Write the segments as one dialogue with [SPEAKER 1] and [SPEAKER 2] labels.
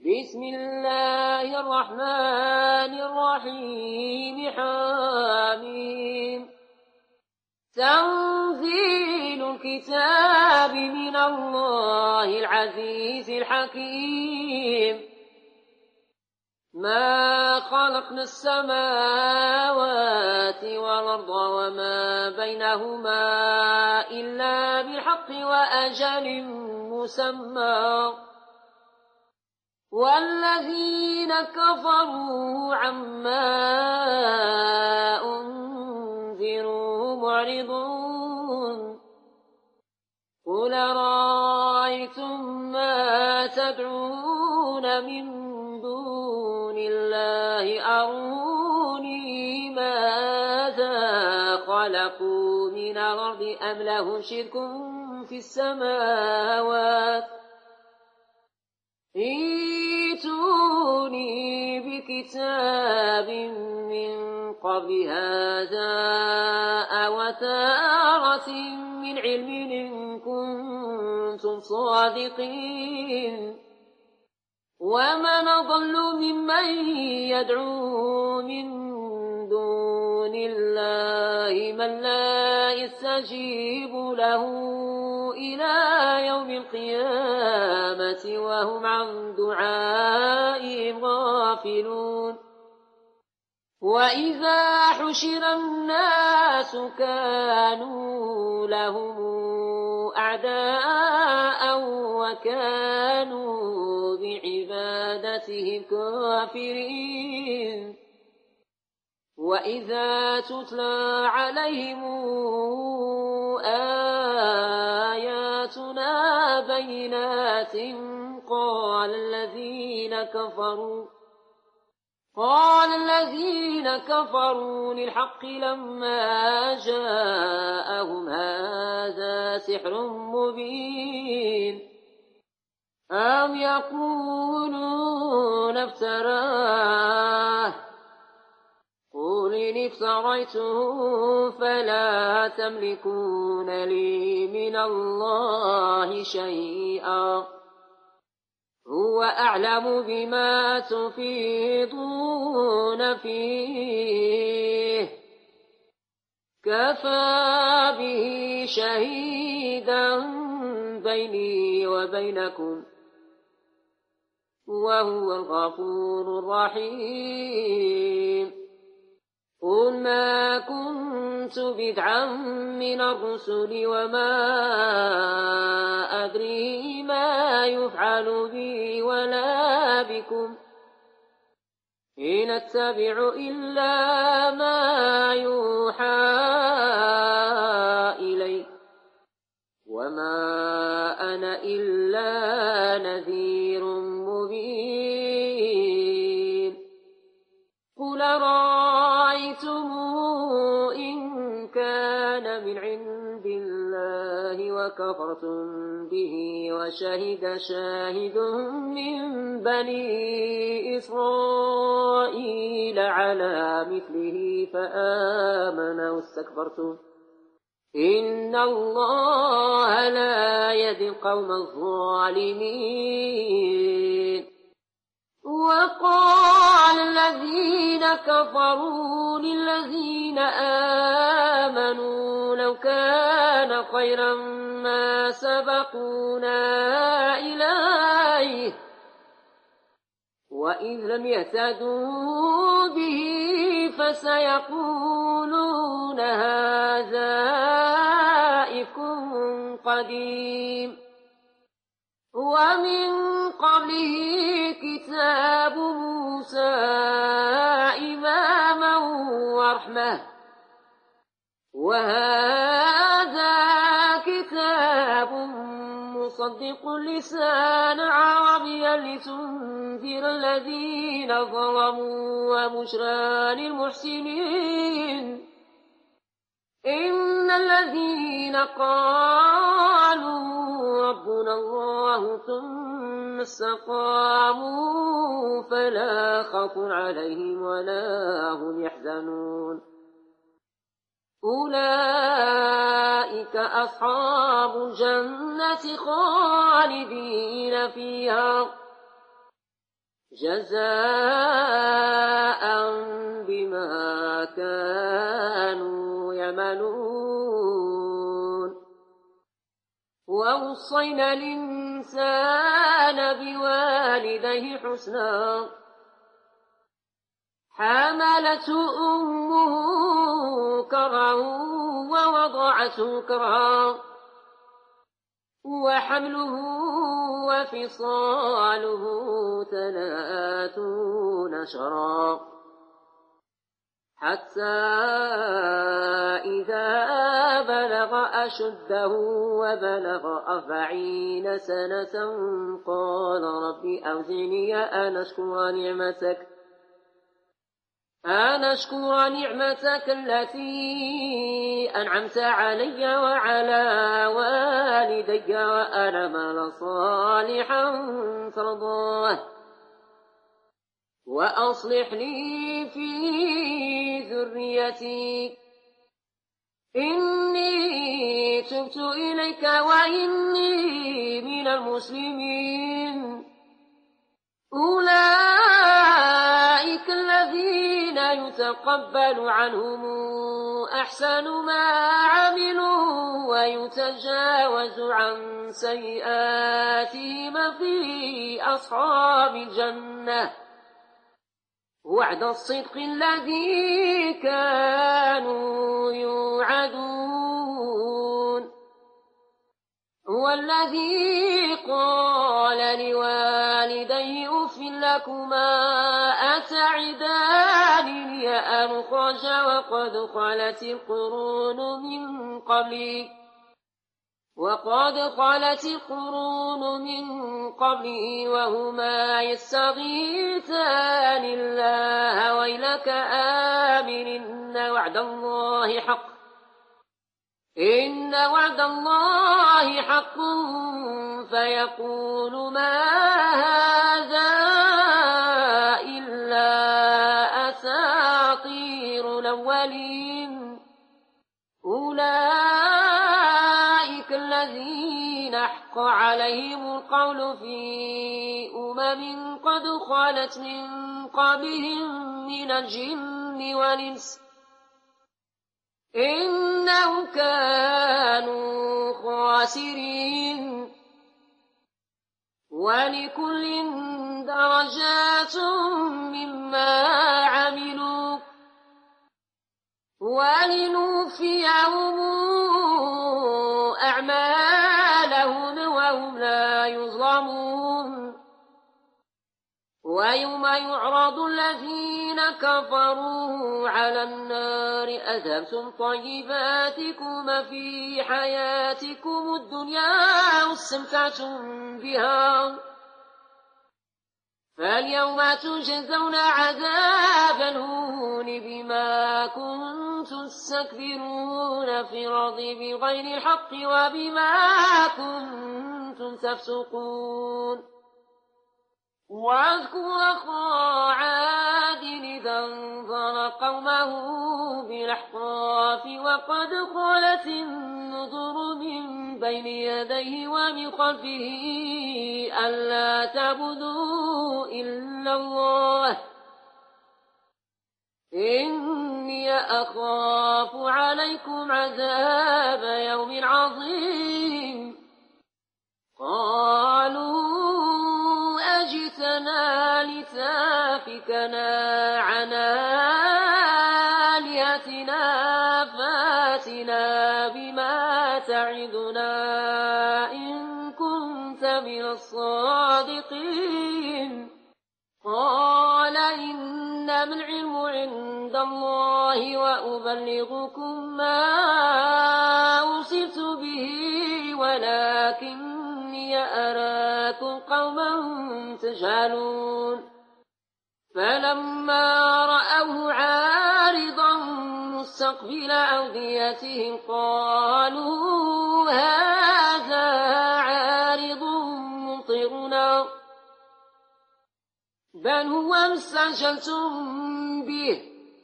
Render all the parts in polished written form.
[SPEAKER 1] بسم الله الرحمن الرحيم حميم تنزيل الكتاب من الله العزيز الحكيم ما خلقنا السماوات والأرض وما بينهما إلا بالحق وأجل مسمى والذين كفروا عما أنذروا معرضون قل رأيتم ما تدعون من دون الله أروني ماذا خلقوا من الأرض أم لهم شرك في السماوات ائتوني بكتاب من قبل هذا أو أثارة من علم إن كنتم صادقين ومن أضل ممن يدعو من دون الله من لا يستجيب له إلى يوم القيامة وهم عن دعائهم غافلون وإذا حشر الناس كانوا لهم أعداء وكانوا بعبادتهم كافرين وإذا تتلى عليهم آياتنا بينات قال الذين كفروا للحق لما جاءهم هذا سحر مبين أم يقولون افتراه قل إن افتريته فلا تملكون لي من الله شيئا هو أعلم بما تفيضون فيه كفى به شهيدا بيني وبينكم وهو الغفور الرحيم قل ما كنت بدعا من الرسل وما أدري ما يفعل بي ولا بكم إن أتبع إلا ما يوحى إلي وما أنا إلا نذير مبين قل رأيتم إن كان من عند الله وكفرتم به وشهد شاهد من بني إسرائيل على مثله فآمن واستكبرتم إن الله لا يهدي القوم الظالمين وقال الذين كفروا للذين آمنوا لو كان خيرا ما سبقونا إليه وإذ لم يهتدوا به فسيقولون هذا إفك قديم ومن قبله كتاب موسى إماما ورحمة وهذا كتاب مصدق لسان عربيا لتنذر الذين ظلموا وبشرى للمحسنين إن الذين قالوا ربنا الله ثم استقاموا فلا خوف عليهم ولا هم يحزنون أولئك أصحاب الجنة خالدين فيها جزاء بما كانوا يعملون. ووصينا الإنسان بوالديه حسنا حملته أمه كرها ووضعته كرها وحمله وفصاله 30 شهرا حتى إذا بلغ أشده وبلغ 40 سنة قال رب أوزعني أن أشكر نعمتك التي أنعمت علي وعلى والدي وأن أعمل صالحا ترضاه وأصلح لي في ذريتي إني تبت إليك وإني من المسلمين. أولئك الذين يتقبل عنهم أحسن ما عملوا ويتجاوز عن سيئاتهم في أصحاب الجنة وعد الصدق الذي كانوا يوعدون. هو الذي قال لوالديه أف لكما أتعدانني أن أخرج وقد خلت القرون من قبلي وهما يستغيثان الله ويلك آمن إن وعد الله حق فيقول ما هذا إلا أساطير الأولين. أولئك الذين حق عليهم القول في قد خلت من قبلهم من الجن والإنس إنهم كانوا خاسرين. ولكل درجات مما عملوا ولنوفيهم أعمالهم وهم لا يظلمون. ويوم يعرض الذين كفروا على النار أذهبتم طيباتكم في حياتكم الدنيا واستمتعتم بها فاليوم تجزون عذاب الهون بما كنتم تستكبرون في الأرض بغير الحق وبما كنتم تفسقون. واذكر أخا عاد إذا انذر قومه بالأحقاف وقد خلت النذر من بين يديه ومن خلفه ألا تعبدوا إلا الله إني أخاف عليكم عذاب يوم عظيم. قالوا أجئتنا لتافكنا عن آلهتنا فاتنا بما تعدنا إن كنت من الصادقين. قال إنما العلم عند الله وأبلغكم ما أرسلت به ولكني أراكم قوما تجهلون. فلما رأوه عارضا مستقبل أوديتهم قالوا هذا عارض ممطرنا بل هو ما استعجلتم به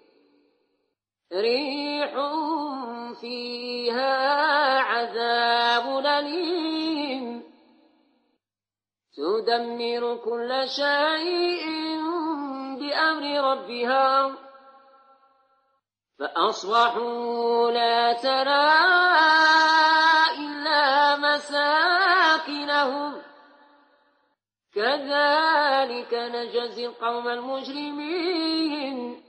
[SPEAKER 1] ريح فيها عذاب أليم تدمر كل شيء بأمر ربها فأصبحوا لا ترى إلا مساكنهم كذلك نجزي القوم المجرمين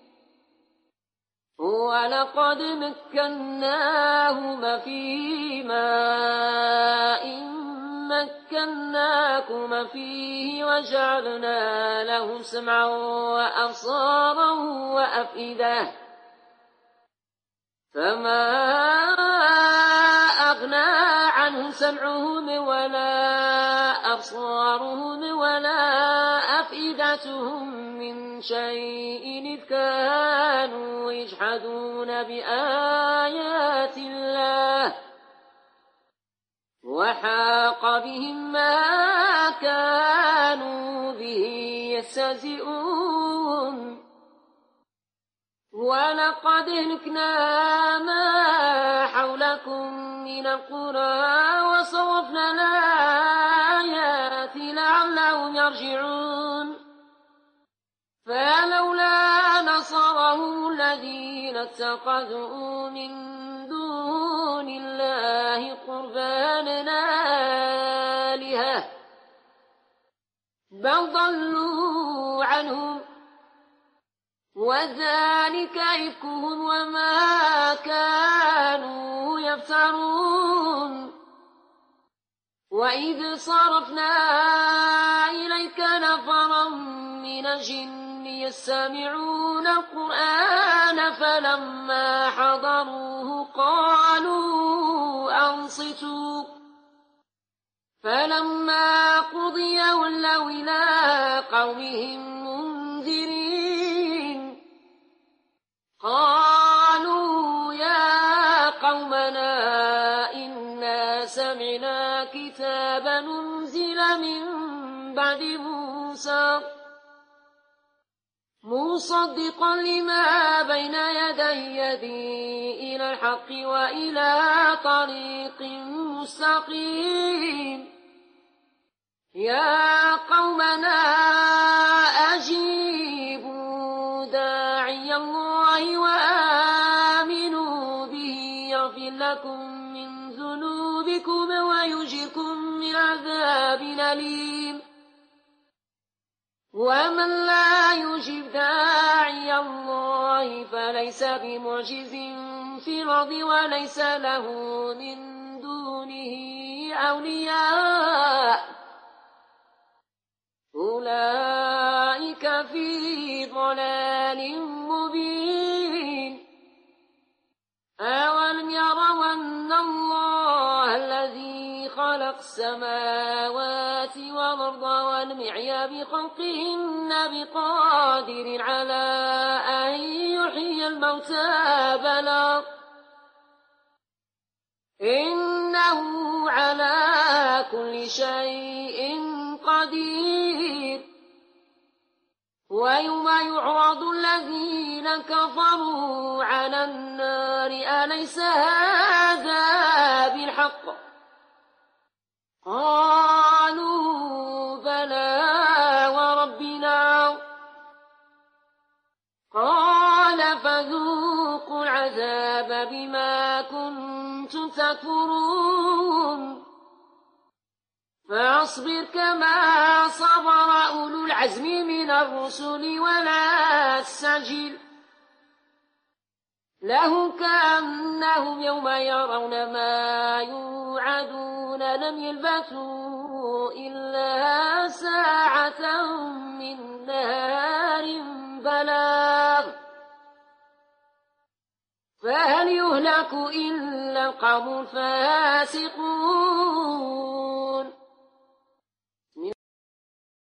[SPEAKER 1] ولقد مكناهما في ماء مكناكما فيه وجعلنا لهم سمعا وأبصارا وأفئدة فما أغنى عنهم سمعهم ولا أبصارهم ولا أفئدتهم من شيء إذ كانوا يجحدون بآيات الله وحاق بهم ما كانوا به يستهزئون ولقد أهلكنا ما حولكم من القرى وصرفنا الآيات لعلهم يرجعون فلولا نصرهم الذين اتخذوا من دون الله قربانا آلهة بل ضلوا عنهم وذلك إفكهم وما كانوا يفترون وإذ صرفنا إليك نفرا من الجن يستمعون القرآن فلما حضروه قالوا أنصتوا فلما قضي ولوا إلى قومهم منذرين قالوا يا قومنا إنا سمعنا كتابا أنزل من بعد موسى مصدقا لما بين يديه إلى الحق وإلى طريق مستقيم يا قومنا أجيبوا داعي الله وآمنوا به يغفر لكم من ذنوبكم ويجركم من عذاب أليم ومن لا يجب داعي الله فليس بمعجز في الأرض وليس له من دونه أولياء أولئك في ضلال مبين أولم يروا أن الله الذي خلق السماوات والأرض والمعي بخلقهن بقادر على أن يحيي الموتى بلى إنه على كل شيء قدير ويوم يعرض الذين كفروا على النار أليس هذا بالحق قالوا بلى وربنا قال فذوقوا العذاب بما كنتم تكفرون فاصبر كما صبر أولو العزم من الرسل ولا تستعجل لهم كأنهم يوم يرون ما يوعدون لم يلبثوا إلا ساعة من نهار بلاغ فهل يهلك إلا القوم الفاسقون